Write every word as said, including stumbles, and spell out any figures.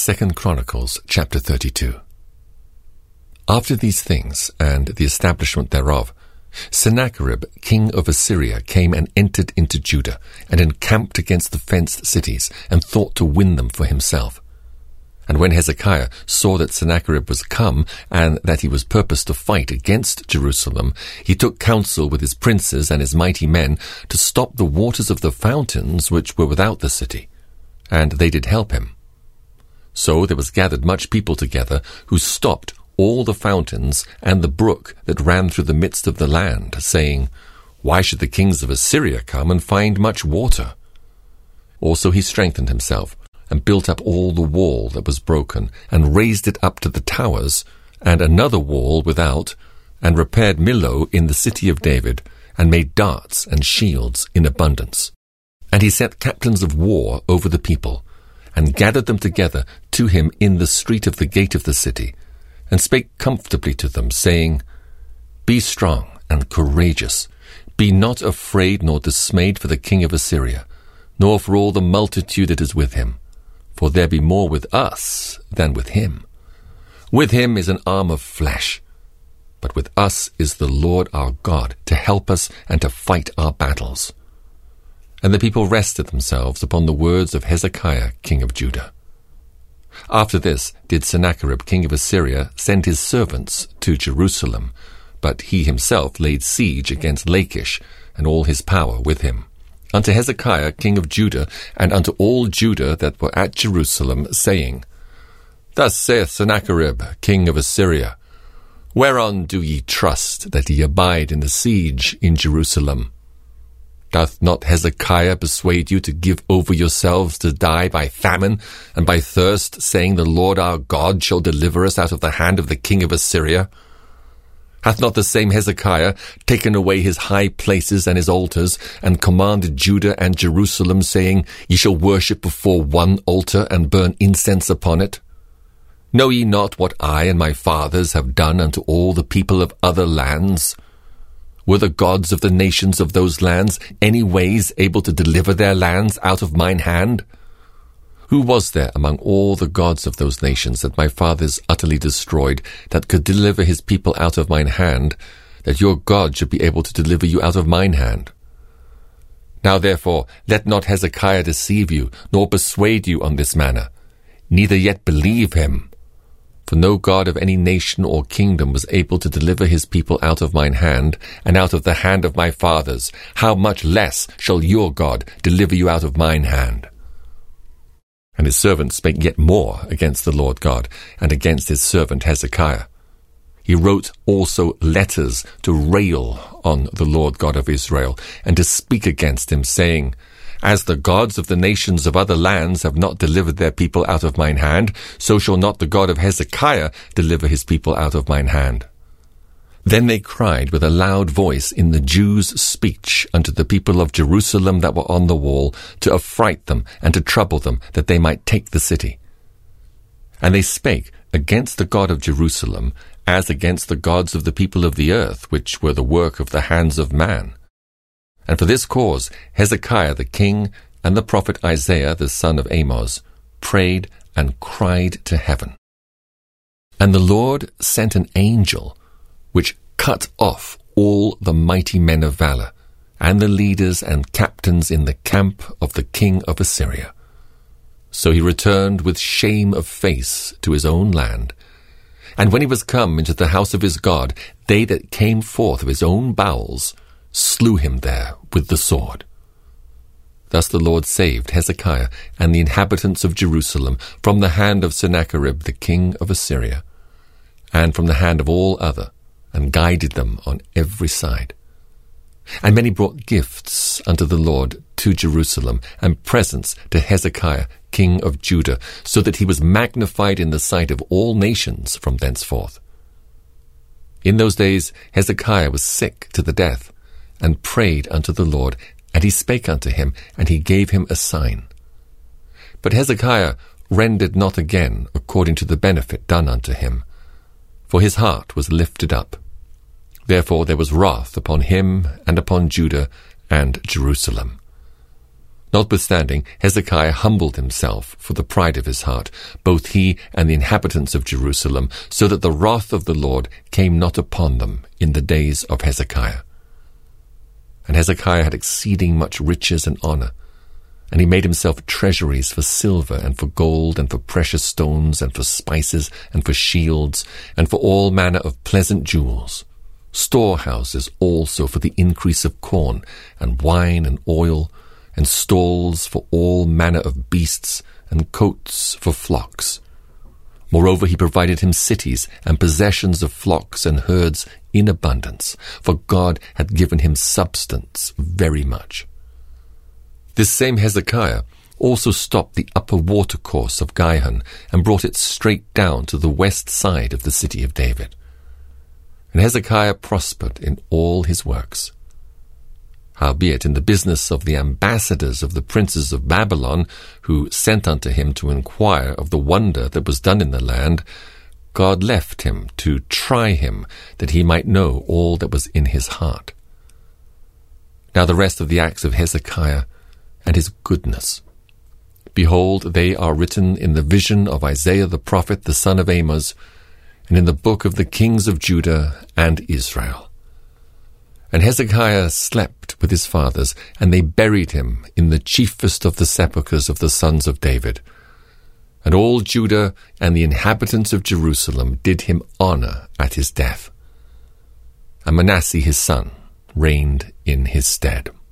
Second Chronicles chapter thirty-two. After these things, and the establishment thereof, Sennacherib king of Assyria came and entered into Judah, and encamped against the fenced cities, and thought to win them for himself. And when Hezekiah saw that Sennacherib was come, and that he was purposed to fight against Jerusalem, he took counsel with his princes and his mighty men to stop the waters of the fountains which were without the city, and they did help him. So there was gathered much people together, who stopped all the fountains and the brook that ran through the midst of the land, saying, Why should the kings of Assyria come and find much water? Also he strengthened himself, and built up all the wall that was broken, and raised it up to the towers, and another wall without, and repaired Millo in the city of David, and made darts and shields in abundance. And he set captains of war over the people, and gathered them together to him in the street of the gate of the city, and spake comfortably to them, saying, Be strong and courageous, be not afraid nor dismayed for the king of Assyria, nor for all the multitude that is with him, for there be more with us than with him. With him is an arm of flesh, but with us is the Lord our God to help us and to fight our battles. And the people rested themselves upon the words of Hezekiah king of Judah. After this did Sennacherib king of Assyria send his servants to Jerusalem, but he himself laid siege against Lachish, and all his power with him, unto Hezekiah king of Judah, and unto all Judah that were at Jerusalem, saying, Thus saith Sennacherib king of Assyria, Whereon do ye trust that ye abide in the siege in Jerusalem? Doth not Hezekiah persuade you to give over yourselves to die by famine and by thirst, saying, The Lord our God shall deliver us out of the hand of the king of Assyria? Hath not the same Hezekiah taken away his high places and his altars, and commanded Judah and Jerusalem, saying, Ye shall worship before one altar, and burn incense upon it? Know ye not what I and my fathers have done unto all the people of other lands? Were the gods of the nations of those lands any ways able to deliver their lands out of mine hand? Who was there among all the gods of those nations that my fathers utterly destroyed, that could deliver his people out of mine hand, that your God should be able to deliver you out of mine hand? Now therefore let not Hezekiah deceive you, nor persuade you on this manner, neither yet believe him. For no God of any nation or kingdom was able to deliver his people out of mine hand, and out of the hand of my fathers. How much less shall your God deliver you out of mine hand? And his servant spake yet more against the Lord God, and against his servant Hezekiah. He wrote also letters to rail on the Lord God of Israel, and to speak against him, saying, As the gods of the nations of other lands have not delivered their people out of mine hand, so shall not the God of Hezekiah deliver his people out of mine hand. Then they cried with a loud voice in the Jews' speech unto the people of Jerusalem that were on the wall, to affright them and to trouble them, that they might take the city. And they spake against the God of Jerusalem, as against the gods of the people of the earth, which were the work of the hands of man. And for this cause Hezekiah the king and the prophet Isaiah the son of Amoz prayed and cried to heaven. And the Lord sent an angel, which cut off all the mighty men of valor, and the leaders and captains in the camp of the king of Assyria. So he returned with shame of face to his own land. And when he was come into the house of his God, they that came forth of his own bowels slew him there with the sword. Thus the Lord saved Hezekiah and the inhabitants of Jerusalem from the hand of Sennacherib the king of Assyria, and from the hand of all other, and guided them on every side. And many brought gifts unto the Lord to Jerusalem, and presents to Hezekiah king of Judah, so that he was magnified in the sight of all nations from thenceforth. In those days Hezekiah was sick to the death, and prayed unto the Lord, and he spake unto him, and he gave him a sign. But Hezekiah rendered not again according to the benefit done unto him, for his heart was lifted up. Therefore there was wrath upon him and upon Judah and Jerusalem. Notwithstanding, Hezekiah humbled himself for the pride of his heart, both he and the inhabitants of Jerusalem, so that the wrath of the Lord came not upon them in the days of Hezekiah. And Hezekiah had exceeding much riches and honour, and he made himself treasuries for silver and for gold and for precious stones and for spices and for shields and for all manner of pleasant jewels, storehouses also for the increase of corn and wine and oil, and stalls for all manner of beasts, and coats for flocks. Moreover, he provided him cities and possessions of flocks and herds in abundance, for God had given him substance very much. This same Hezekiah also stopped the upper watercourse of Gihon, and brought it straight down to the west side of the city of David. And Hezekiah prospered in all his works. Howbeit, in the business of the ambassadors of the princes of Babylon, who sent unto him to inquire of the wonder that was done in the land, God left him to try him, that he might know all that was in his heart. Now the rest of the acts of Hezekiah and his goodness, behold, they are written in the vision of Isaiah the prophet, the son of Amoz, and in the book of the kings of Judah and Israel. And Hezekiah slept with his fathers, and they buried him in the chiefest of the sepulchres of the sons of David. And all Judah and the inhabitants of Jerusalem did him honour at his death. And Manasseh his son reigned in his stead.